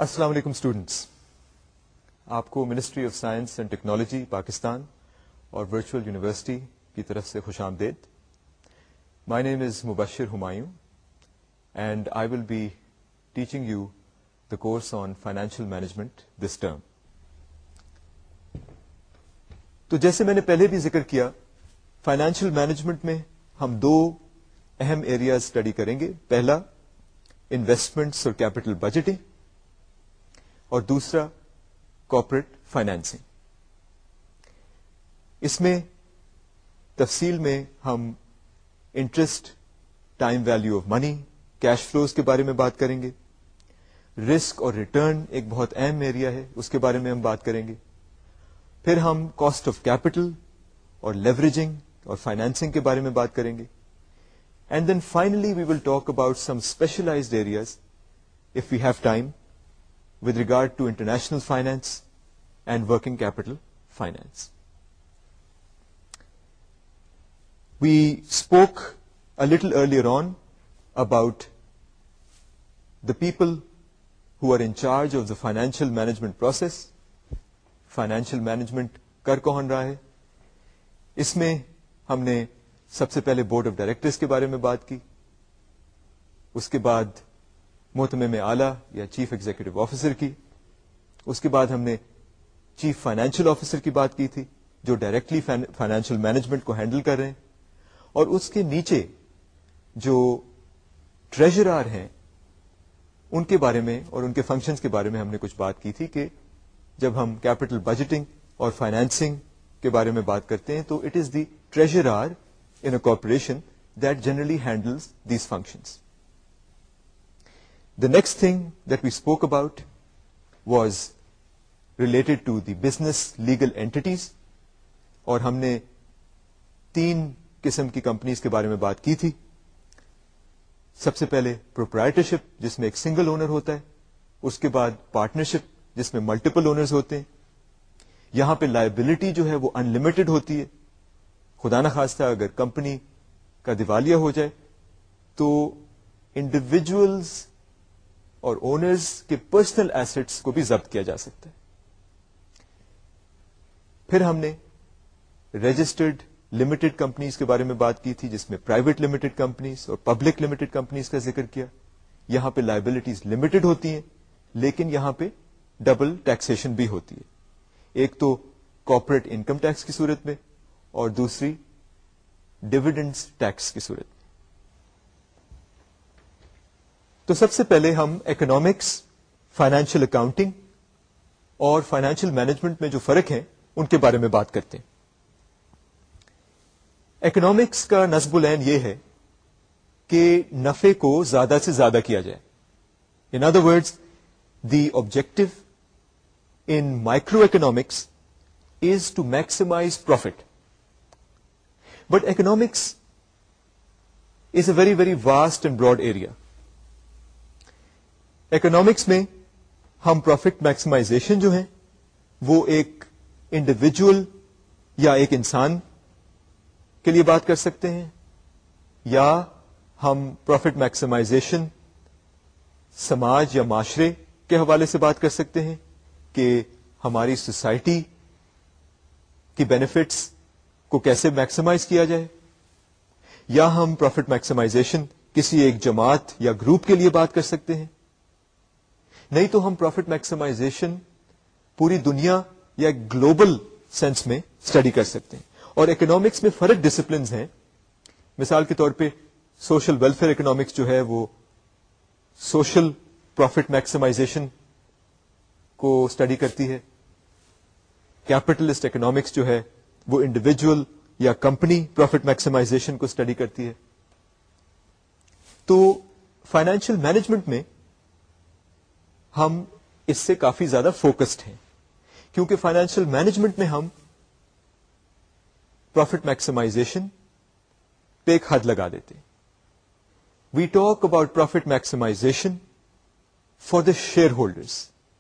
السلام علیکم اسٹوڈنٹس. آپ کو ministry of science and technology Pakistan اور ورچوئل یونیورسٹی کی طرف سے خوش آمدید. My name is Mubashir Humayun and I will be teaching you the course on financial management this term. تو جیسے میں نے پہلے بھی ذکر کیا، فائنینشیل مینجمنٹ میں ہم دو اہم ایریاز اسٹڈی کریں گے. پہلا انویسٹمنٹس اور کیپٹل بجٹنگ، اور دوسرا کارپوریٹ فائنینسنگ. اس میں تفصیل میں ہم interest, time value of money, cash flows کے بارے میں بات کریں گے. رسک اور ریٹرن ایک بہت اہم ایریا ہے، اس کے بارے میں ہم بات کریں گے. پھر ہم کاسٹ آف کیپٹل اور لیوریجنگ اور فائنینسنگ کے بارے میں بات کریں گے. And then finally we will talk about some specialised areas if we have time with regard to international finance and working capital finance. We spoke a little earlier on about the people who are in charge of the financial management process. Financial management کر کون رہا ہے؟ اس میں ہم نے سب سے پہلے board of directors کے بارے میں بات کی، اس کے بعد محتمم اعلیٰ یا چیف ایگزیکٹو آفیسر کی، اس کے بعد ہم نے چیف فائنینشیل آفیسر کی بات کی تھی جو ڈائریکٹلی فائنینشیل مینجمنٹ کو ہینڈل کر رہے ہیں، اور اس کے نیچے جو ٹریجرر ہیں ان کے بارے میں اور ان کے فنکشنز کے بارے میں ہم نے کچھ بات کی تھی کہ جب ہم کیپٹل بجٹنگ اور فائنینسنگ کے بارے میں بات کرتے ہیں تو it is the treasurer in a corporation that generally handles these functions. The next thing that we spoke about was related to the business legal entities, اور ہم نے 3 قسم کی کمپنیز کے بارے میں بات کی تھی. سب سے پہلے پروپرائٹرشپ جس میں ایک سنگل اونر ہوتا ہے، اس کے بعد پارٹنرشپ جس میں ملٹیپل اونرز ہوتے ہیں. یہاں پہ لائبلٹی جو ہے وہ انلمیٹڈ ہوتی ہے. خدا نخواستہ اگر کمپنی کا دیوالیہ ہو جائے تو انڈیویجولز اور اونرز کے پرسنل ایسٹس کو بھی ضبط کیا جا سکتا ہے. پھر ہم نے رجسٹرڈ لمیٹڈ کمپنیز کے بارے میں بات کی تھی جس میں پرائیویٹ لمیٹڈ کمپنیز اور پبلک لمیٹڈ کمپنیز کا ذکر کیا. یہاں پہ لائبلٹیز لمیٹڈ ہوتی ہیں لیکن یہاں پہ ڈبل ٹیکسیشن بھی ہوتی ہے، ایک تو کارپوریٹ انکم ٹیکس کی صورت میں اور دوسری ڈویڈنڈز ٹیکس کی صورت میں. تو سب سے پہلے ہم اکنامکس، فائنینشیل اکاؤنٹنگ اور فائنینشیل مینجمنٹ میں جو فرق ہیں ان کے بارے میں بات کرتے ہیں. اکنامکس کا نصب العین یہ ہے کہ نفع کو زیادہ سے زیادہ کیا جائے. In other words the objective in microeconomics is to maximise profit. But economics is a very very vast and broad area. Economics میں ہم پروفٹ میکسیمائزیشن جو ہے وہ ایک انڈیویجول یا ایک انسان کے لیے بات کر سکتے ہیں، یا ہم پروفٹ میکسیمائزیشن سماج یا معاشرے کے حوالے سے بات کر سکتے ہیں کہ ہماری سوسائٹی کی بینیفٹس کو کیسے میکسیمائز کیا جائے، یا ہم پروفٹ میکسیمائزیشن کسی ایک جماعت یا گروپ کے لیے بات کر سکتے ہیں. نہیں تو ہم پروفٹ میکسیمائزیشن پوری دنیا یا گلوبل سینس میں اسٹڈی کر سکتے ہیں. اور اکنامکس میں فرق ڈسپلنز ہیں. مثال کے طور پہ سوشل ویلفیئر اکنامکس جو ہے وہ سوشل پروفٹ میکسیمائزیشن کو اسٹڈی کرتی ہے. کیپٹلسٹ اکنامکس جو ہے وہ انڈیویجول یا کمپنی پروفٹ میکسیمائزیشن کو اسٹڈی کرتی ہے. تو فائنینشیل مینجمنٹ میں ہم اس سے کافی زیادہ فوکسڈ ہیں کیونکہ فائنینشیل مینجمنٹ میں ہم پروفٹ میکسیمائزیشن پہ ایک حد لگا دیتے ہیں. We talk about profit maximisation for the shareholders,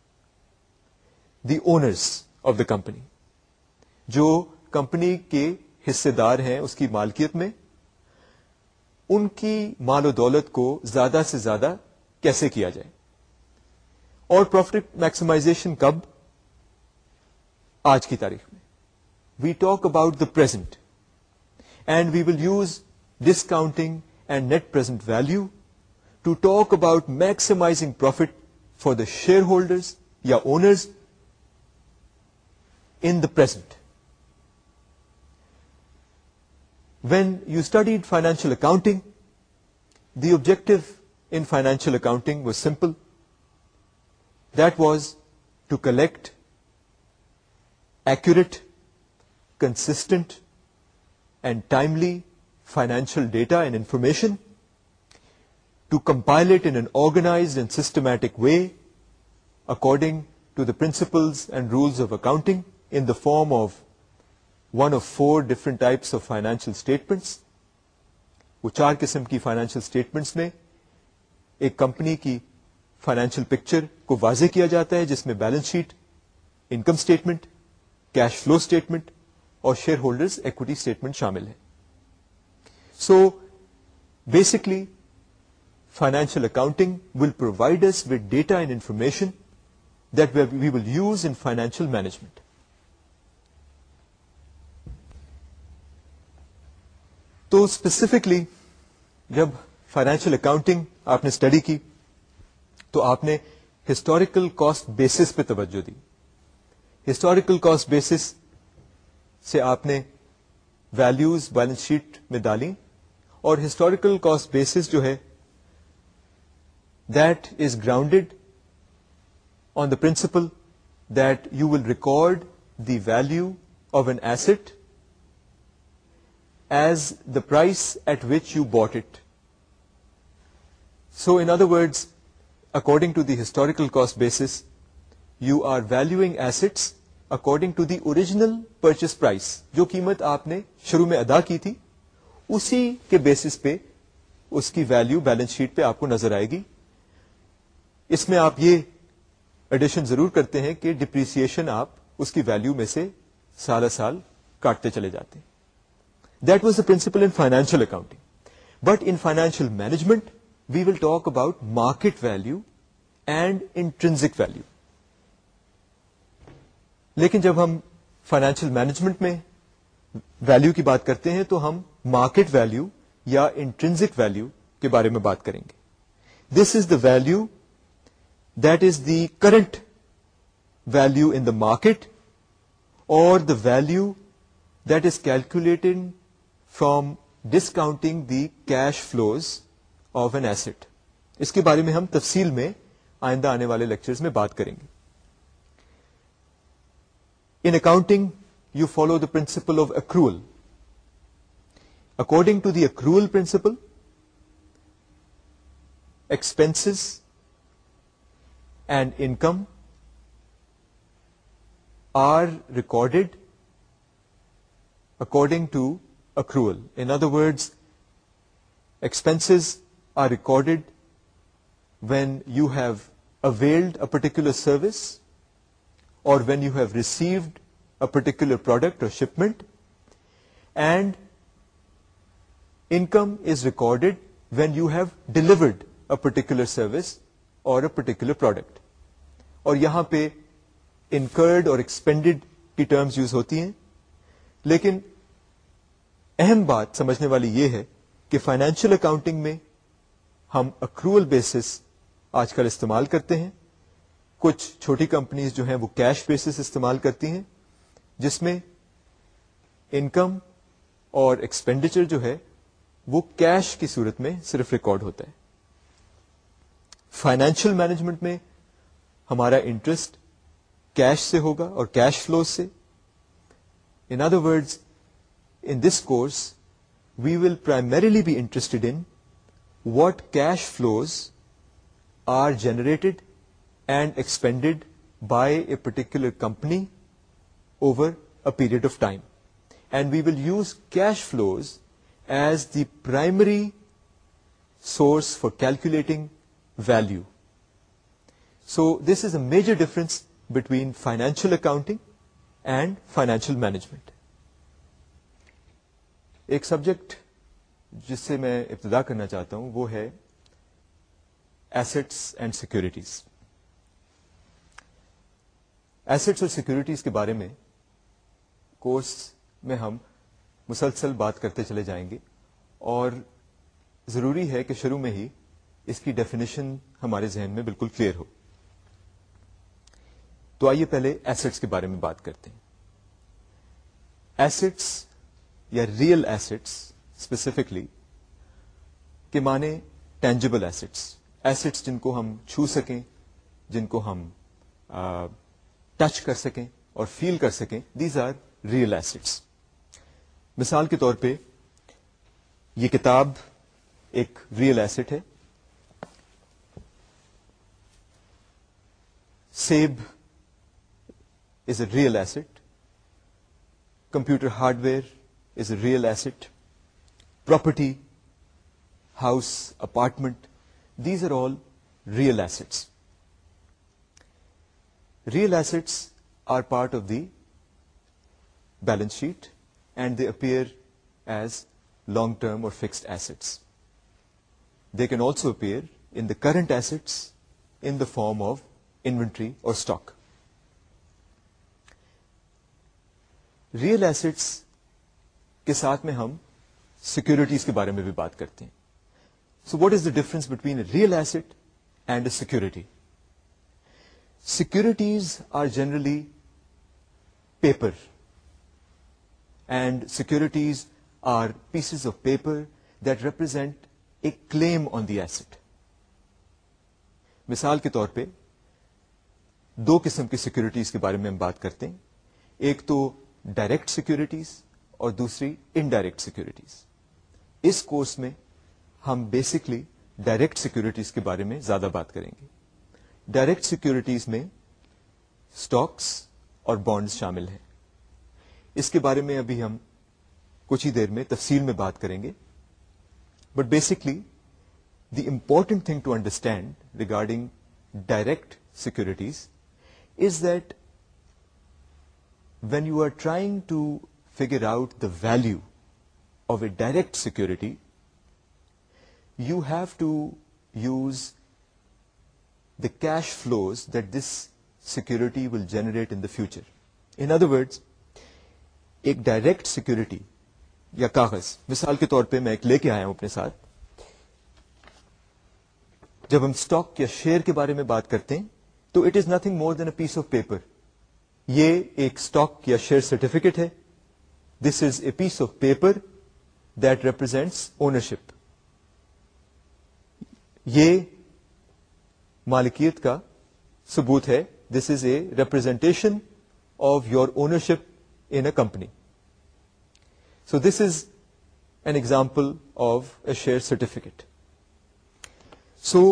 the owners of the company. جو کمپنی کے حصے دار ہیں اس کی مالکیت میں، ان کی مال و دولت کو زیادہ سے زیادہ کیسے کیا جائے. اور پروفٹ میکسیمائزیشن کب؟ آج کی تاریخ میں. We talk about the present and we will use discounting and net present value to talk about maximising profit for the shareholders یا owners in the present. When you studied financial accounting, the objective in financial accounting was simple. That was to collect accurate, consistent, and timely financial data and information, to compile it in an organized and systematic way according to the principles and rules of accounting, in the form of one of 4 different types of financial statements. وہ 4 قسم کی financial statements میں ایک company کی financial picture کو واضح کیا جاتا ہے، جس میں balance sheet, income statement, cash flow statement اور شیئر ہولڈرز ایکوٹی اسٹیٹمنٹ شامل ہے. So basically financial accounting will provide us with data and information that we will use in financial management. تو اسپیسیفکلی جب فائنینشیل اکاؤنٹنگ آپ نے study کی تو آپ نے ہسٹوریکل کاسٹ بیسس پہ توجہ دی. ہسٹوریکل کاسٹ بیسس سے آپ نے ویلیوز بیلنس شیٹ میں ڈالیں، اور ہسٹوریکل کاسٹ بیسس جو ہے that is grounded on the principle that you will record the value of an asset as the price at which you bought it. So in other words, according to the historical cost basis, you are valuing assets according to the original purchase price. جو قیمت آپ نے شروع میں ادا کی تھی اسی کے بیسس پہ اس کی ویلیو بیلنس شیٹ پہ آپ کو نظر آئے گی. اس میں آپ یہ ایڈیشن ضرور کرتے ہیں کہ ڈپریسیشن آپ اس کی ویلیو میں سے سال سال کاٹتے چلے جاتے ہیں. That was the principle in financial accounting. But in financial management, we will talk about market value and intrinsic value. لیکن جب ہم فائنینشیل مینجمنٹ میں ویلیو کی بات کرتے ہیں تو ہم مارکیٹ ویلیو یا انٹرنسک ویلیو کے بارے میں بات کریں گے. This is the value that is the current value in the market اور the value that is calculated from discounting the cash flows of an asset. اس کے بارے میں ہم تفصیل میں آئندہ آنے والے لیکچرز میں بات کریں گے. In accounting, you follow the principle of accrual. According to the accrual principle, expenses and income are recorded according to accrual. In other words, expenses are recorded when you have availed a particular service or when you have received a particular product or shipment, and income is recorded when you have delivered a particular service or a particular product. اور یہاں پہ incurred اور expended کی terms use ہوتی ہیں، لیکن اہم بات سمجھنے والی یہ ہے کہ فائنینشیل اکاؤنٹنگ میں ہم اکروول بیسس آج کل استعمال کرتے ہیں. کچھ چھوٹی کمپنیز جو ہیں وہ کیش بیسس استعمال کرتی ہیں، جس میں انکم اور ایکسپینڈیچر جو ہے وہ کیش کی صورت میں صرف ریکارڈ ہوتا ہے. فائنینشیل مینجمنٹ میں ہمارا انٹرسٹ کیش سے ہوگا اور کیش فلو سے. In other words, in this course, we will primarily be interested in what cash flows are generated and expended by a particular company over a period of time. And we will use cash flows as the primary source for calculating value. So this is a major difference between financial accounting and financial management. ایک subject جس سے میں ابتدا کرنا چاہتا ہوں وہ ہے ایسٹس اینڈ سیکورٹیز. ایسٹس اور سیکورٹیز کے بارے میں کورس میں ہم مسلسل بات کرتے چلے جائیں گے، اور ضروری ہے کہ شروع میں ہی اس کی ڈیفینیشن ہمارے ذہن میں بالکل کلیئر ہو. تو آئیے پہلے ایسٹس کے بارے میں بات کرتے ہیں. ایسٹس یا ریئل ایسٹس اسپیسیفکلی کے معنی ٹینجیبل ایسٹس، ایسٹس جن کو ہم چھو سکیں، جن کو ہم ٹچ کر سکیں اور فیل کر سکیں، دیز آر ریئل ایسٹس. مثال کے طور پہ یہ کتاب ایک ریئل ایسٹ ہے. سیب is a real asset. Computer hardware is a real asset. Property, house, apartment, these are all real assets. Real assets are part of the balance sheet and they appear as long-term or fixed assets. They can also appear in the current assets in the form of inventory or stock. Real assets کے ساتھ میں ہم securities کے بارے میں بھی بات کرتے ہیں. So what is the difference between a real asset and a security? Securities are generally paper. And securities are pieces of paper that represent a claim on the asset. مثال کے طور پہ دو قسم کی سیکورٹیز کے بارے میں ہم بات کرتے ہیں. ایک تو ڈائریکٹ سیکورٹیز اور دوسری انڈائریکٹ سیکورٹیز. اس کورس میں ہم بیسکلی ڈائریکٹ سیکورٹیز کے بارے میں زیادہ بات کریں گے. ڈائریکٹ سیکورٹیز میں اسٹاکس اور بانڈز شامل ہیں. اس کے بارے میں ابھی ہم کچھ ہی دیر میں تفصیل میں بات کریں گے. But basically the important thing to understand regarding direct securities is that when you are trying to figure out the value of a direct security you have to use the cash flows that this security will generate in the future. In other words ایک direct security یا کاغذ، مثال کے طور پہ میں ایک لے کے آیا ہوں اپنے ساتھ. جب ہم اسٹاک یا شیئر کے بارے میں بات کرتے ہیں تو it is nothing more than a piece of paper. یہ ایک اسٹاک یا شیئر سرٹیفکیٹ ہے. This is a piece of paper that represents ownership. یہ مالکیت کا ثبوت ہے. This is a representation of your ownership in a company. So this is an example of a share certificate. So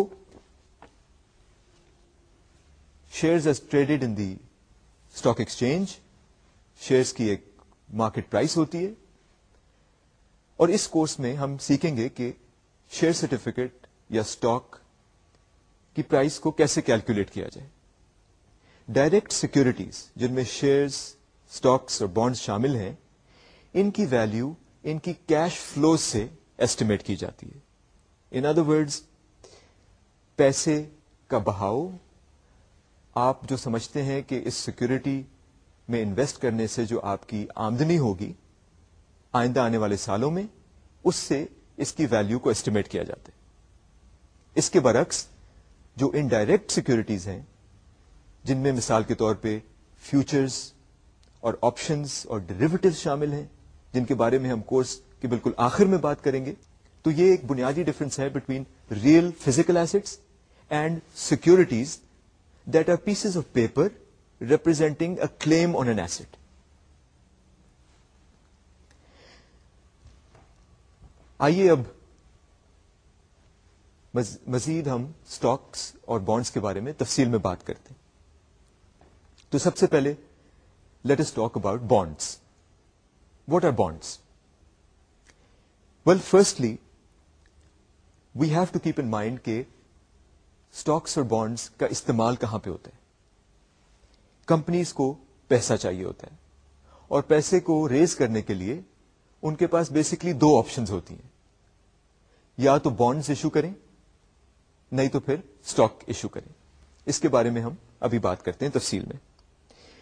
shares as traded in the stock exchange, shares کی ایک market price ہوتی ہے، اور اس کورس میں ہم سیکھیں گے کہ شیئر سرٹیفکیٹ یا اسٹاک کی پرائس کو کیسے کیلکولیٹ کیا جائے. ڈائریکٹ سیکورٹیز جن میں شیئرز، اسٹاکس اور بانڈز شامل ہیں، ان کی ویلیو ان کی کیش فلوز سے ایسٹیمیٹ کی جاتی ہے. ان ادر ورڈز پیسے کا بہاؤ، آپ جو سمجھتے ہیں کہ اس سیکورٹی میں انویسٹ کرنے سے جو آپ کی آمدنی ہوگی آئندہ آنے والے سالوں میں، اس سے اس کی ویلیو کو ایسٹیمیٹ کیا جاتا ہے. اس کے برعکس جو انڈائریکٹ سیکورٹیز ہیں، جن میں مثال کے طور پہ فیوچرز اور آپشنز اور ڈیریویٹیوز شامل ہیں، جن کے بارے میں ہم کورس کے بالکل آخر میں بات کریں گے، تو یہ ایک بنیادی ڈفرنس ہے between real physical assets and securities that are pieces of paper representing a claim on an asset. آئیے اب مزید ہم اسٹاکس اور بانڈز کے بارے میں تفصیل میں بات کرتے ہیں. تو سب سے پہلے let us talk about bonds. What are bonds? Well, firstly, we have to keep in mind کہ stocks اور bonds کا استعمال کہاں پہ ہوتا ہے. کمپنیز کو پیسہ چاہیے ہوتا ہے، اور پیسے کو ریز کرنے کے لیے ان کے پاس بیسکلی دو آپشنز ہوتی ہیں. یا تو بانڈز ایشو کریں، نہیں تو پھر اسٹاک ایشو کریں. اس کے بارے میں ہم ابھی بات کرتے ہیں تفصیل میں.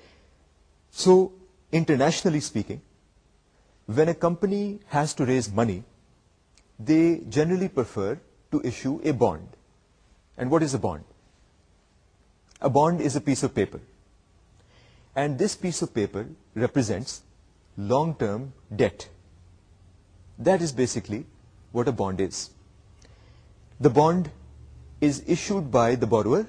So, internationally speaking, when a company has to raise money, they generally prefer to issue a bond. And what is a bond? A bond is a piece of paper. And this piece of paper represents long-term debt. That is basically what a bond is. The bond is issued by the borrower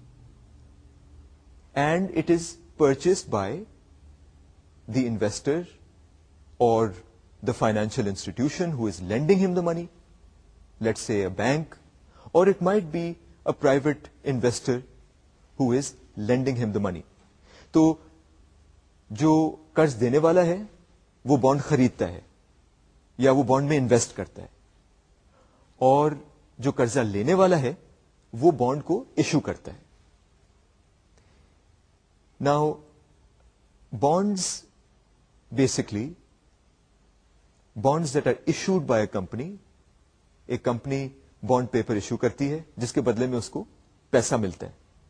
and it is purchased by the investor or the financial institution who is lending him the money, let's say a bank, or it might be a private investor who is lending him the money. تو جو قرض دینے والا ہے وہ bond خریدتا ہے یا وہ بانڈ میں انویسٹ کرتا ہے، اور جو قرضہ لینے والا ہے وہ بانڈ کو ایشو کرتا ہے. Now bonds, basically bonds that are issued by a company, ایک کمپنی بانڈ پیپر ایشو کرتی ہے جس کے بدلے میں اس کو پیسہ ملتا ہے.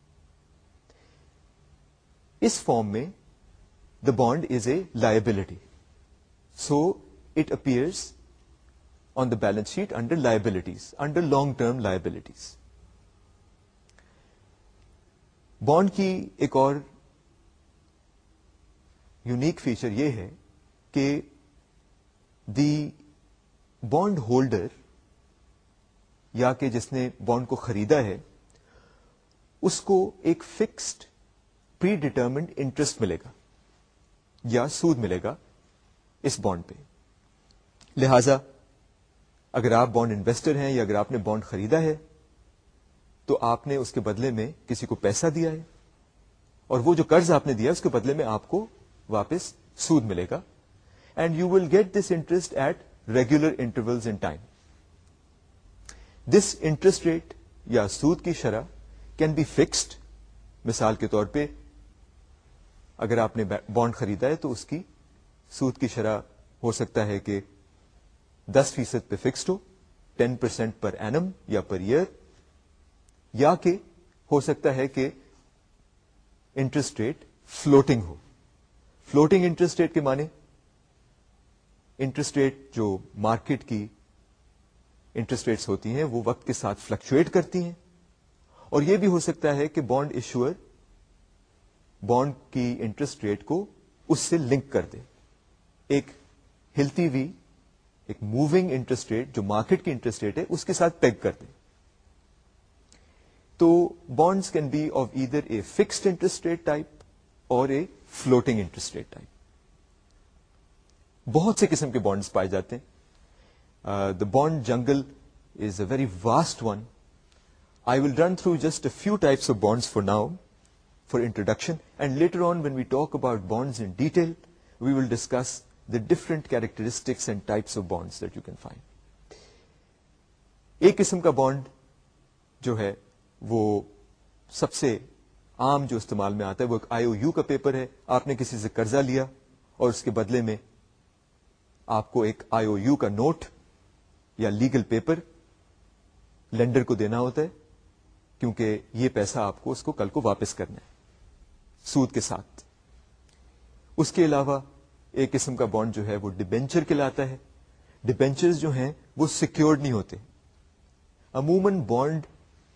اس فارم میں the bond is a liability, so it appears on the balance sheet under liabilities, under long term liabilities. Bond کی ایک اور یونیک فیچر یہ ہے کہ دی بانڈ ہولڈر یا کہ جس نے بانڈ کو خریدا ہے اس کو ایک فکسڈ پری ڈیٹرمنڈ انٹرسٹ ملے گا یا سود ملے گا اس بانڈ پہ. لہذا اگر آپ بانڈ انویسٹر ہیں یا اگر آپ نے بانڈ خریدا ہے تو آپ نے اس کے بدلے میں کسی کو پیسہ دیا ہے، اور وہ جو قرض آپ نے دیا اس کے بدلے میں آپ کو واپس سود ملے گا. And you will get this interest at regular intervals in time. This interest rate یا سود کی شرح کین بی فکسڈ. مثال کے طور پہ اگر آپ نے بانڈ خریدا ہے تو اس کی سود کی شرح ہو سکتا ہے کہ 10% پہ فکسڈ ہو، 10% پر اینم یا پر ایئر، یا کہ ہو سکتا ہے کہ انٹرسٹ ریٹ فلوٹنگ ہو. فلوٹنگ انٹرسٹ ریٹ کے معنی انٹرسٹ ریٹ جو مارکیٹ کی انٹرسٹ ریٹس ہوتی ہیں وہ وقت کے ساتھ فلکچویٹ کرتی ہیں، اور یہ بھی ہو سکتا ہے کہ بانڈ ایشوئر بانڈ کی انٹرسٹ ریٹ کو اس سے لنک کر دے، ایک ہلتی ہوئی ایک موونگ انٹرسٹ ریٹ جو مارکیٹ کی انٹرسٹ ریٹ ہے اس کے ساتھ پیگ کر دے. تو bonds can be of either a fixed interest rate type or a floating interest rate type. بہت سے قسم کے بانڈز پائے جاتے ہیں. The bond jungle is a very vast one. I will run through just a few types of bonds for now, for introduction, and later on when we talk about bonds in detail, we will discuss the different characteristics and types of bonds that you can find. ایک قسم کا bond جو ہے وہ سب سے عام جو استعمال میں آتا ہے وہ ایک IOU کا پیپر ہے. آپ نے کسی سے قرضہ لیا اور اس کے بدلے میں آپ کو ایک IOU کا نوٹ یا لیگل پیپر لینڈر کو دینا ہوتا ہے، کیونکہ یہ پیسہ آپ کو اس کو کل کو واپس کرنا ہے سود کے ساتھ. اس کے علاوہ ایک قسم کا بانڈ جو ہے وہ ڈیبینچر کہلاتا ہے. ڈیبینچرز جو ہیں وہ سیکیورڈ نہیں ہوتے. عموماً بانڈ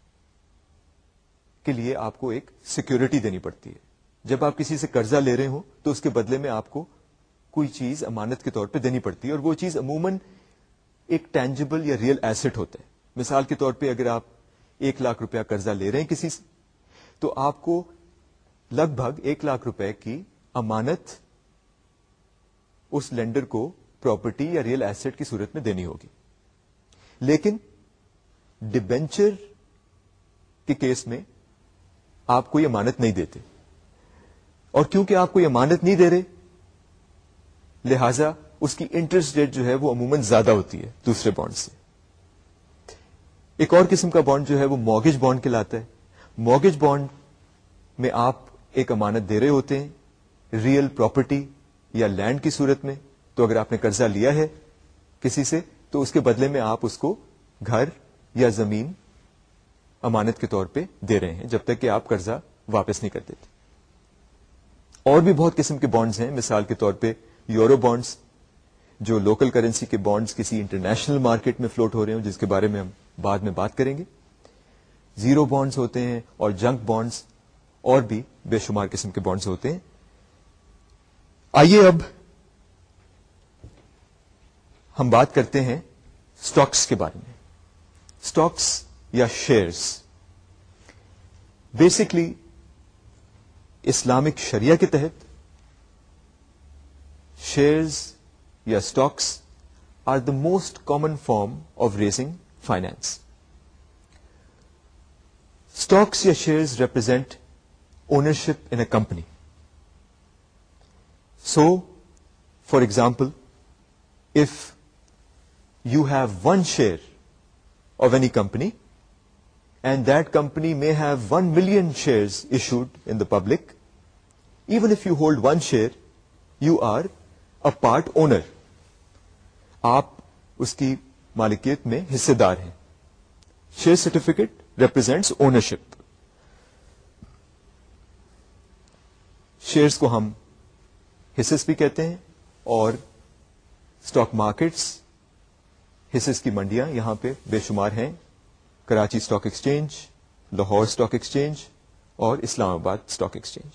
کے لیے آپ کو ایک سیکیورٹی دینی پڑتی ہے. جب آپ کسی سے قرضہ لے رہے ہوں تو اس کے بدلے میں آپ کو کوئی چیز امانت کے طور پہ دینی پڑتی ہے، اور وہ چیز عموماً ایک ٹینجیبل یا ریئل ایسٹ ہوتا ہے. مثال کے طور پہ اگر آپ 1 لاکھ روپیہ قرضہ لے رہے ہیں کسی سے تو آپ کو لگ بھگ 1 لاکھ روپے کی امانت اس لینڈر کو پراپرٹی یا ریئل ایسٹ کی صورت میں دینی ہوگی. لیکن ڈیبینچر کے کیس میں آپ کو یہ امانت نہیں دیتے، اور کیونکہ آپ کو یہ امانت نہیں دے رہے لہذا اس کی انٹرسٹ ریٹ جو ہے وہ عموماً زیادہ ہوتی ہے دوسرے بانڈ سے. ایک اور قسم کا بانڈ جو ہے وہ مارگیج بانڈ کہلاتا ہے. مارگیج بانڈ میں آپ ایک امانت دے رہے ہوتے ہیں ریئل پراپرٹی یا لینڈ کی صورت میں. تو اگر آپ نے قرضہ لیا ہے کسی سے تو اس کے بدلے میں آپ اس کو گھر یا زمین امانت کے طور پہ دے رہے ہیں جب تک کہ آپ قرضہ واپس نہیں کر دیتے. اور بھی بہت قسم کے بانڈز ہیں. مثال کے طور پہ یورو بانڈز, جو لوکل کرنسی کے بانڈز کسی انٹرنیشنل مارکیٹ میں فلوٹ ہو رہے ہوں, جس کے بارے میں ہم بعد میں بات کریں گے. زیرو بانڈز ہوتے ہیں, اور جنک بانڈز, اور بھی بے شمار قسم کے بانڈز ہوتے ہیں. آئیے اب ہم بات کرتے ہیں سٹاکس کے بارے میں. سٹاکس یا شیئرز بیسکلی اسلامک شریعہ کے تحت شیئرز یا stocks are the most common form of raising finance. Stocks یا shares represent ownership in a company. So for example, if you have one share of any company and that company may have 1 million shares issued in the public, even if you hold one share, you are a part owner. آپ اس کی مالکیت میں حصے دار ہیں. Share certificate represents ownership. Shares کو ہم حصص بھی کہتے ہیں, اور اسٹاک مارکیٹس, حصص کی منڈیاں یہاں پہ بے شمار ہیں. Karachi stock exchange, Lahore stock exchange, اور اسلام آباد اسٹاک ایکسچینج.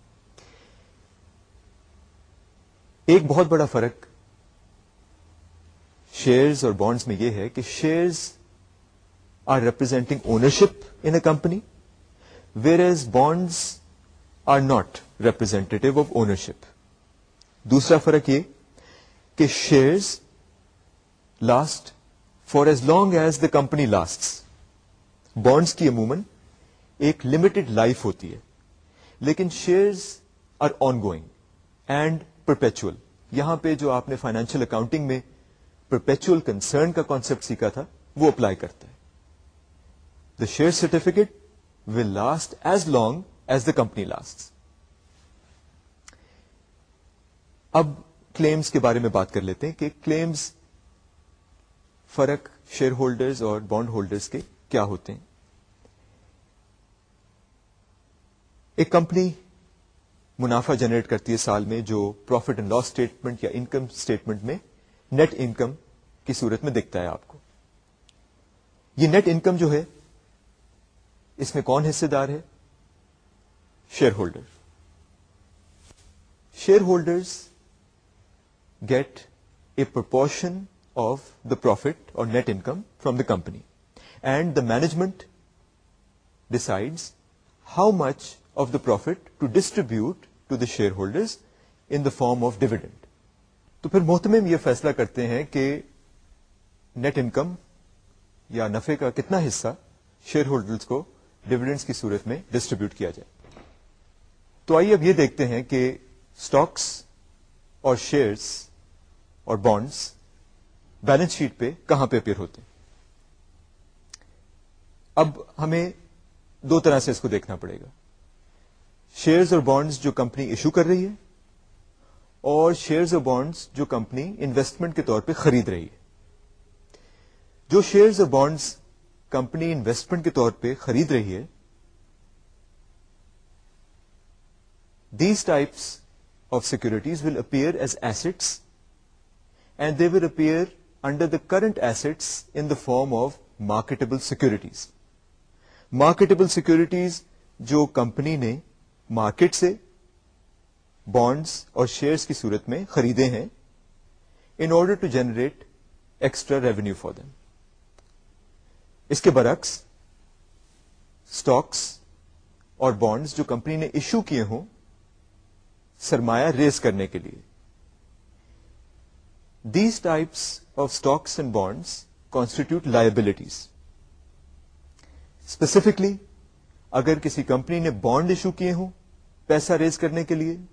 ایک بہت بڑا فرق شیئرز اور بانڈز میں یہ ہے کہ shares are representing ownership in a company, whereas bonds are not representative of ownership. دوسرا فرق یہ کہ shares last for as long as the company last. Bonds کی عموماً ایک لمیٹڈ لائف ہوتی ہے, لیکن shares are ongoing and perpetual. یہاں پہ جو آپ نے فائنینشیل اکاؤنٹنگ میں پرپیچول کنسرن کا کانسیپٹ سیکھا تھا, وہ اپلائی کرتا ہے. The share certificate will last as long as the company last. اب کلیمز کے بارے میں بات کر لیتے ہیں کہ کلیمز, فرق شیئر ہولڈرز اور بانڈ ہولڈرز کے کیا ہوتے ہیں. ایک کمپنی منافع جنریٹ کرتی ہے سال میں, جو پروفٹ اینڈ لاس اسٹیٹمنٹ یا انکم اسٹیٹمنٹ میں نیٹ انکم کی صورت میں دکھتا ہے آپ کو. یہ نیٹ انکم جو ہے, اس میں کون حصے دار ہے؟ Shareholder. Shareholders get a proportion of the profit or net income from the company, and the management decides how much of the profit to distribute to the shareholders in the form of dividend. تو پھر محتمم یہ فیصلہ کرتے ہیں کہ net income یا نفع کا کتنا حصہ شیئر ہولڈرز کو ڈیویڈنڈز کی صورت میں ڈسٹریبیوٹ کیا جائے. تو آئیے اب یہ دیکھتے ہیں کہ اسٹاکس اور شیئرز اور بانڈز بیلنس شیٹ پہ کہاں پہ اپیئر ہوتے ہیں. اب ہمیں دو طرح سے اس کو دیکھنا پڑے گا. شیئرز اور بانڈز جو کمپنی ایشو کر رہی ہے, اور شیئرز اور بانڈز جو کمپنی انویسٹمنٹ کے طور پہ خرید رہی ہے. جو شیئرز اور بانڈز کمپنی انویسٹمنٹ کے طور پہ خرید رہی ہے, these types of securities will appear as assets, and they will appear under the current assets in the form of marketable securities. Marketable securities جو کمپنی نے مارکیٹ سے بانڈز اور شیئرز کی صورت میں خریدے ہیں in order to generate extra revenue for them. اس کے برعکس اسٹاکس اور بانڈز جو کمپنی نے ایشو کیے ہوں سرمایہ ریز کرنے کے لیے. These types of stocks and bonds constitute liabilities. Specifically, اگر کسی کمپنی نے بانڈ ایشو کیے ہوں پیسہ ریز کرنے کے لیے,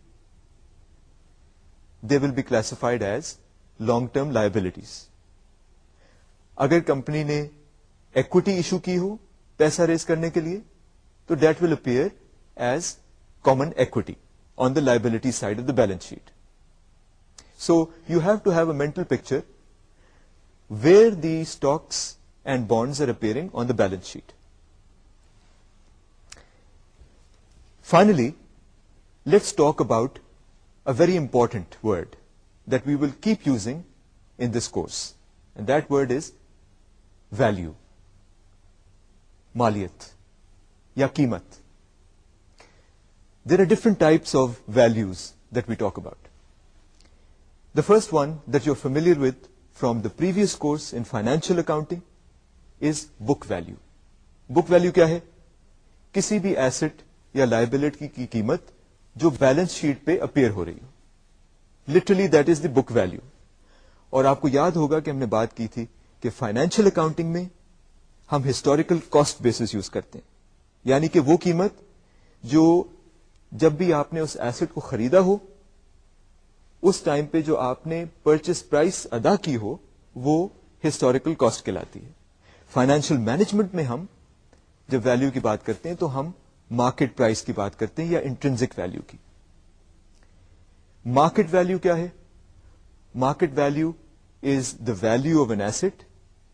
they will be classified as long-term liabilities. اگر کمپنی نے ایکوٹی ایشو کی ہو پیسہ ریز کرنے کے لیے, تو that will appear as common equity on the liability side of the balance sheet. So you have to have a mental picture where the stocks and bonds are appearing on the balance sheet. Finally, let's talk about a very important word that we will keep using in this course. And that word is value. Maliyat ya कीमत. There are different types of values that we talk about. The first one that you're familiar with from the previous course in financial accounting is book value. Book value क्या है? किसी भी asset या liability की कीमत जो balance sheet पे appear हो रही हो. Literally that is the book value. और आपको याद होगा कि हमने बात की थी कि फाइनेंशियल अकाउंटिंग में हम हिस्टोरिकल कॉस्ट बेसिस यूज करते हैं, यानी कि वो कीमत जो जब भी आपने उस एसेट को खरीदा हो उस टाइम पे जो आपने परचेस प्राइस अदा की हो वो हिस्टोरिकल कॉस्ट कहलाती है. फाइनेंशियल मैनेजमेंट में हम जब वैल्यू की बात करते हैं तो हम मार्केट प्राइस की बात करते हैं या इंट्रिंसिक वैल्यू की. मार्केट वैल्यू क्या है? Market value is the value of an asset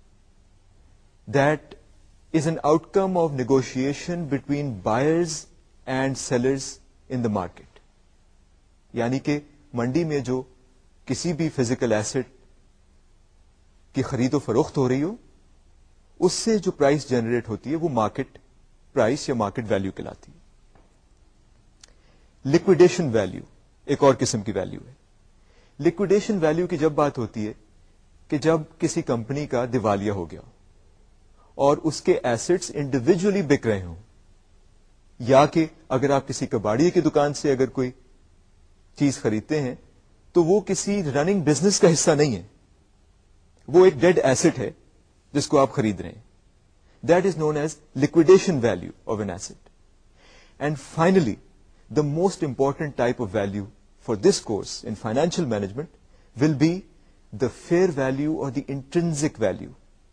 that is an outcome of negotiation between buyers and sellers in the market. यानी कि मंडी में जो किसी भी फिजिकल एसेट की खरीदो फरोख्त हो रही हो उससे जो प्राइस जनरेट होती है वो मार्केट प्राइस या मार्केट वैल्यू कहलाती है. लिक्विडेशन वैल्यू एक और किस्म की वैल्यू है. लिक्विडेशन वैल्यू की जब बात होती है कि जब किसी कंपनी का दिवालिया हो गया और उसके एसेट्स इंडिविजुअली बिक रहे हों, या कि अगर आप किसी कबाड़ी की दुकान से अगर कोई चीज खरीदते हैं तो वो किसी रनिंग बिजनेस का हिस्सा नहीं है, वो एक डेड एसेट है जिसको आप खरीद रहे हैं. That is known as liquidation value of an asset. And finally the most important type of value for this course in financial management will be the fair value और the intrinsic value.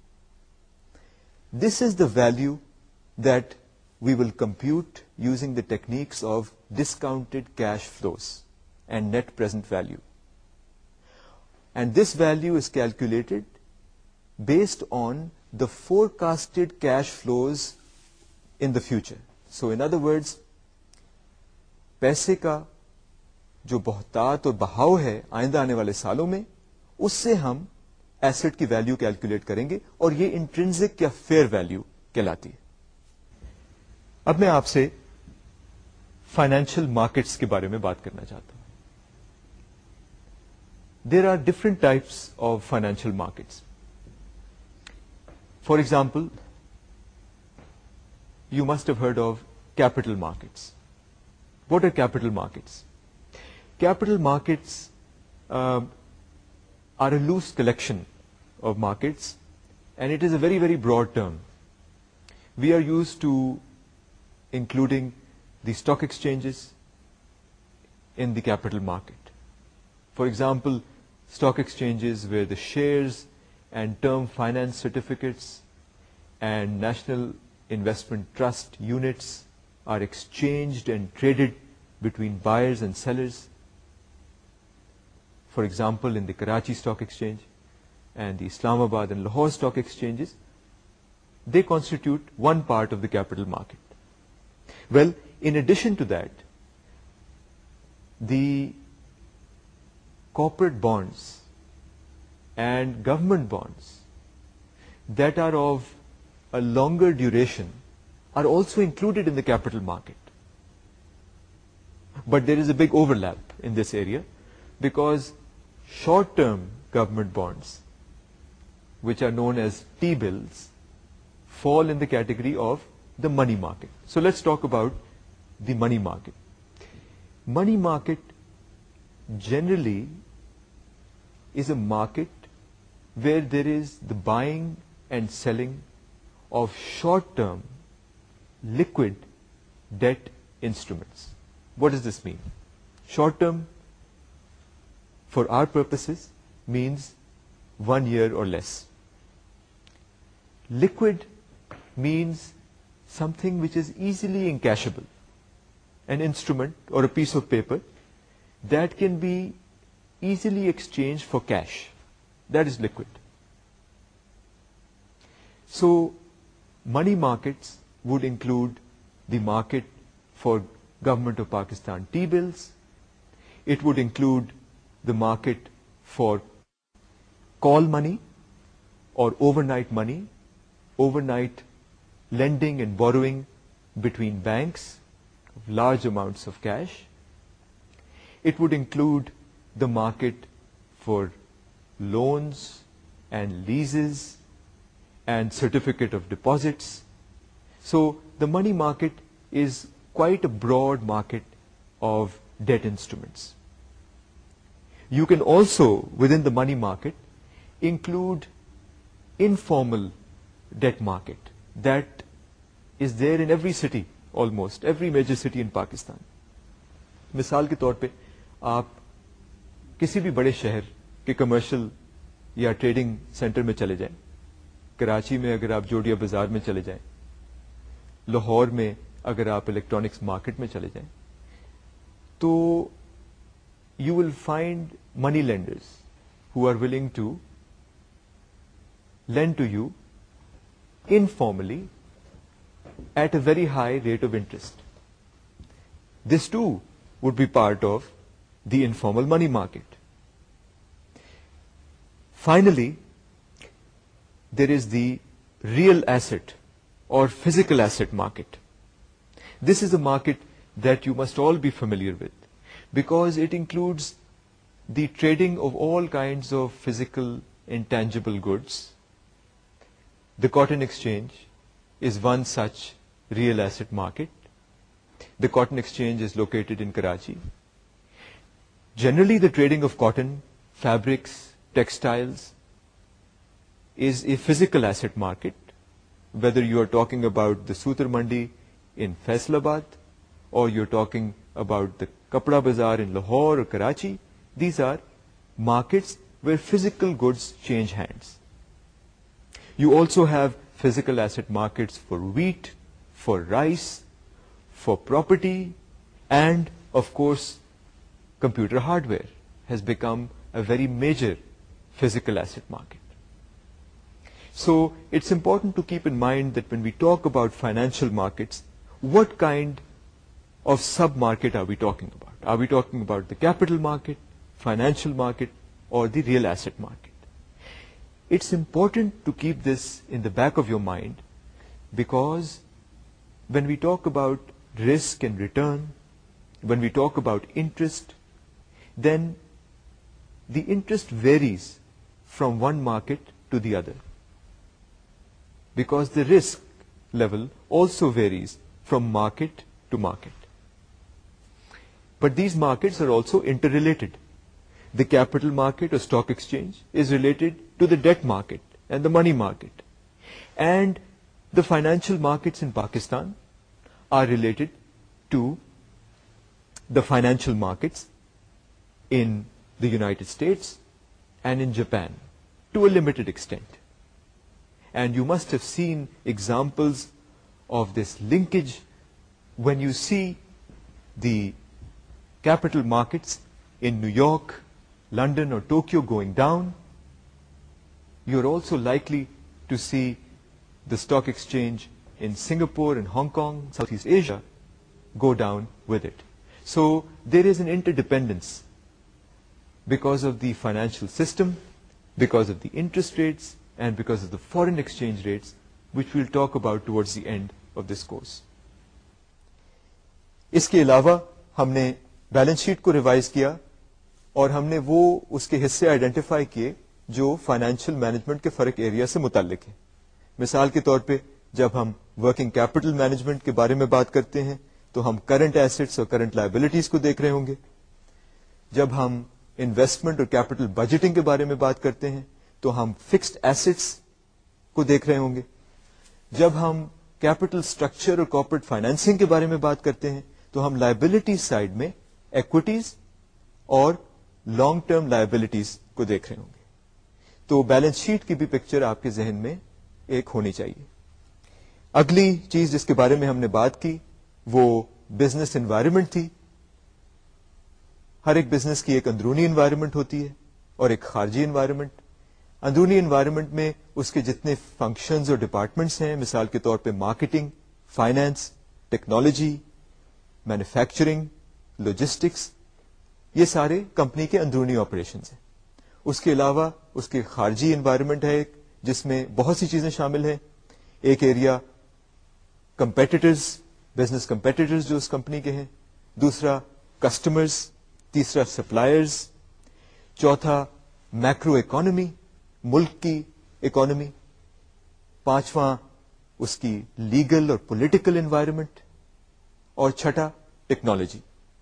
This is the value that we will compute using the techniques of discounted cash flows and net present value. And this value is calculated based on the forecasted cash flows in the future. So in other words, पैसे का जो बहुतात और बहाव है आइंदा आने वाले सालों में उससे हम एसेट की वैल्यू कैलकुलेट करेंगे और ये इंट्रिंसिक या फेयर वैल्यू कहलाती है. अब मैं आपसे फाइनेंशियल मार्केट्स के बारे में बात करना चाहता हूं. There are different types of financial markets. For example, you must have heard of capital markets. What are capital markets? Capital markets are a loose collection of markets, and it is a very, very broad term. We are used to including the stock exchanges in the capital market. For example, stock exchanges where the shares and term finance certificates and national investment trust units are exchanged and traded between buyers and sellers. For example, in the Karachi Stock Exchange and the Islamabad and Lahore stock exchanges, they constitute one part of the capital market. Well, in addition to that, the corporate bonds and government bonds that are of a longer duration are also included in the capital market. But there is a big overlap in this area because short-term government bonds, which are known as T-bills, fall in the category of the money market. So let's talk about the money market. Money market generally is a market where there is the buying and selling of short-term liquid debt instruments. What does this mean? Short-term, for our purposes, means 1 year or less. Liquid means something which is easily encashable, an instrument or a piece of paper that can be easily exchanged for cash. That is liquid. So money markets would include the market for Government of Pakistan T-bills. It would include the market for call money or overnight money, overnight lending and borrowing between banks of large amounts of cash. It would include the market for loans and leases and certificate of deposits. So the money market is quite a broad market of debt instruments. You can also, within the money market, include informal debt market that is there in every city, almost every major city in Pakistan. मिसाल के तौर पे आप किसी भी बड़े शहर के कमर्शियल या ट्रेडिंग सेंटर में चले जाएं, कराची में अगर आप जोड़िया बाजार में चले जाएं, लाहौर में अगर आप इलेक्ट्रॉनिक्स मार्केट में चले जाएं, तो you will find money lenders who are willing to lend to you informally at a very high rate of interest. This too would be part of the informal money market. Finally, there is the real asset or physical asset market. This is a market that you must all be familiar with because it includes the trading of all kinds of physical, intangible goods. The cotton exchange is one such real asset market. The cotton exchange is located in Karachi. Generally, the trading of cotton, fabrics, textiles is a physical asset market, whether you are talking about the Sutar Mandi in Faisalabad or you're talking about the Kapda Bazaar in Lahore or Karachi. These are markets where physical goods change hands. You also have physical asset markets for wheat, for rice, for property, and of course, computer hardware has become a very major physical asset market. So it's important to keep in mind that when we talk about financial markets, what kind of sub-market are we talking about? Are we talking about the capital market, financial market, or the real asset market? It's important to keep this in the back of your mind because when we talk about risk and return, when we talk about interest, then the interest varies from one market to the other because the risk level also varies from market to market. But these markets are also interrelated. The capital market or stock exchange is related to the debt market and the money market. And the financial markets in Pakistan are related to the financial markets in the United States and in Japan to a limited extent. And you must have seen examples of this linkage when you see the capital markets in New York, London or Tokyo going down. You're also likely to see the stock exchange in Singapore and Hong Kong, Southeast Asia, go down with it. So there is an interdependence because of the financial system, because of the interest rates, and because of the foreign exchange rates, which we'll talk about towards the end of this course. इसके अलावा हमने balance sheet को revise किया और हमने वो उसके हिस्से आइडेंटिफाई किए जो फाइनेंशियल मैनेजमेंट के फर्क एरिया से मुताल्लिक है. मिसाल के तौर पे जब हम वर्किंग कैपिटल मैनेजमेंट के बारे में बात करते हैं तो हम करंट एसेट्स और करंट लायबिलिटीज को देख रहे होंगे. जब हम इन्वेस्टमेंट और कैपिटल बजटिंग के बारे में बात करते हैं तो हम फिक्स्ड एसेट्स को देख रहे होंगे. जब हम कैपिटल स्ट्रक्चर और कॉर्पोरेट फाइनेंसिंग के बारे में बात करते हैं तो हम लायबिलिटीज साइड में इक्विटीज और लॉन्ग टर्म लायबिलिटीज को देख रहे होंगे. तो बैलेंस शीट की भी पिक्चर आपके जहन में एक होनी चाहिए. अगली चीज जिसके बारे में हमने बात की वो बिजनेस एनवायरनमेंट थी. हर एक बिजनेस की एक अंदरूनी एनवायरनमेंट होती है और एक खारजी एनवायरनमेंट. अंदरूनी एनवायरनमेंट में उसके जितने फंक्शंस और डिपार्टमेंट्स हैं, मिसाल के तौर पे marketing, finance, technology, manufacturing, logistics, یہ سارے کمپنی کے اندرونی آپریشنز ہیں. اس کے علاوہ اس کے خارجی انوائرمنٹ ہے ایک، جس میں بہت سی چیزیں شامل ہیں. ایک ایریا کمپیٹیٹرز، بزنس کمپیٹیٹرز جو اس کمپنی کے ہیں. دوسرا کسٹمرز. تیسرا سپلائرز. چوتھا میکرو اکانومی، ملک کی اکانومی. پانچواں اس کی لیگل اور پولیٹیکل انوائرمنٹ. اور چھٹا ٹیکنالوجی.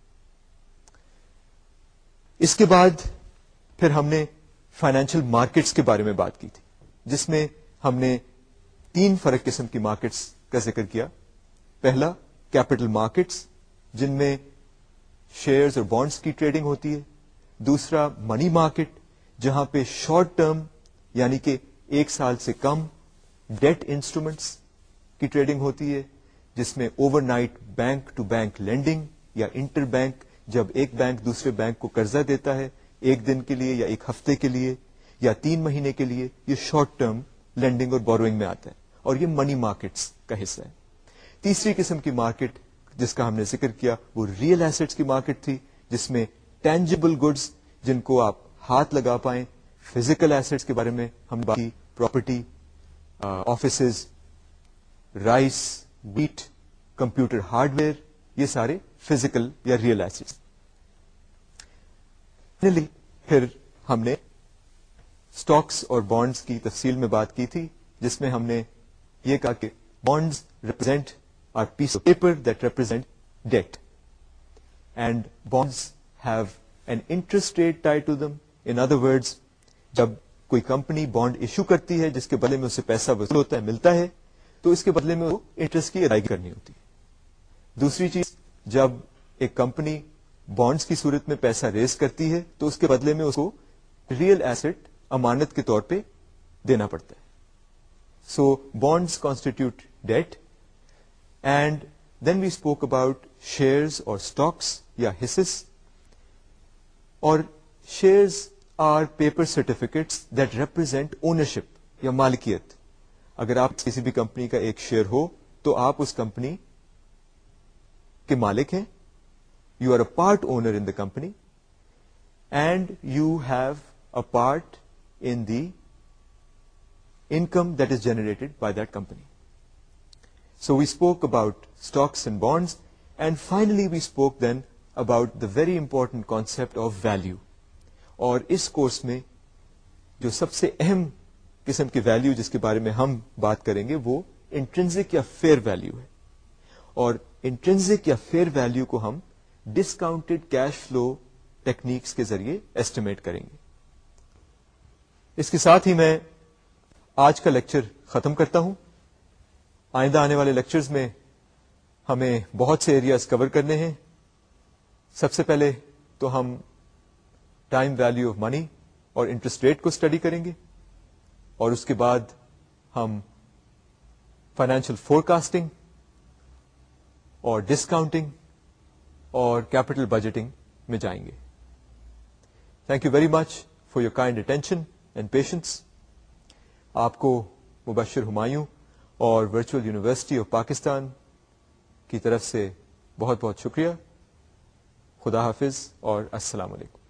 اس کے بعد پھر ہم نے فائنینشیل مارکیٹس کے بارے میں بات کی تھی، جس میں ہم نے 3 فرق قسم کی مارکیٹس کا ذکر کیا. پہلا کیپٹل مارکیٹس، جن میں شیئرز اور بانڈز کی ٹریڈنگ ہوتی ہے. دوسرا منی مارکیٹ، جہاں پہ شارٹ ٹرم یعنی کہ 1 سال سے کم ڈیٹ انسٹرومنٹس کی ٹریڈنگ ہوتی ہے، جس میں overnight bank to bank lending یا انٹر بینک، جب ایک بینک دوسرے بینک کو قرضہ دیتا ہے 1 دن کے لیے یا 1 ہفتے کے لیے یا 3 مہینے کے لیے، یہ شارٹ ٹرم لینڈنگ اور بوروئنگ میں آتا ہے، اور یہ منی مارکیٹس کا حصہ ہے. تیسری قسم کی مارکیٹ جس کا ہم نے ذکر کیا وہ ریئل ایسٹس کی مارکیٹ تھی، جس میں ٹینجبل گڈز جن کو آپ ہاتھ لگا پائیں. فزیکل ایسٹس کے بارے میں ہم نے بات کی، property, offices, rice, wheat, computer hardware, یہ سارے فزیکل یا ریئل ایسٹس. پھر ہم نے اسٹاکس اور بانڈز کی تفصیل میں بات کی تھی، جس میں ہم نے یہ کہا کہ bonds represent are piece of paper that represent debt, and bonds have an interest rate tie to them. In other words, جب کوئی کمپنی بانڈ ایشو کرتی ہے جس کے بدلے میں اسے پیسہ وصول ہوتا ہے، ملتا ہے، تو اس کے بدلے میں وہ انٹرسٹ کی ادائیگی کرنی ہوتی ہے. دوسری چیز، جب ایک کمپنی بانڈز کی صورت میں پیسہ ریز کرتی ہے تو اس کے بدلے میں اس کو ریئل ایسٹ امانت کے طور پہ دینا پڑتا ہے. So bonds constitute debt. And then we spoke about shares اور اسٹاکس یا حصص. اور shares are paper certificates that represent ownership یا مالکیت. اگر آپ کسی بھی کمپنی کا ایک شیئر ہو تو آپ اس کمپنی کے مالک ہیں. You are a part owner in the company and you have a part in the income that is generated by that company. So we spoke about stocks and bonds, and finally we spoke then about the very important concept of value. اور اس course میں جو سب سے اہم قسم کی value جس کے بارے میں ہم بات کریں گے وہ انٹرنزک یا فیئر ویلیو ہے. اور انٹرنزک یا فیئر ویلیو کو ہم ڈسکاؤنٹڈ کیش فلو ٹیکنیکس کے ذریعے ایسٹیمیٹ کریں گے. اس کے ساتھ ہی میں آج کا لیکچر ختم کرتا ہوں. آئندہ آنے والے لیکچرز میں ہمیں بہت سے ایریاز کور کرنے ہیں. سب سے پہلے تو ہم ٹائم ویلیو آف منی اور انٹرسٹ ریٹ کو اسٹڈی کریں گے، اور اس کے بعد ہم فائنینشیل فور کاسٹنگ اور ڈسکاؤنٹنگ اور کیپٹل بجٹنگ میں جائیں گے. Thank you very much for your kind attention and patience. آپ کو مبشر ہمایوں اور ورچوئل یونیورسٹی آف پاکستان کی طرف سے بہت بہت شکریہ. خدا حافظ اور السلام علیکم.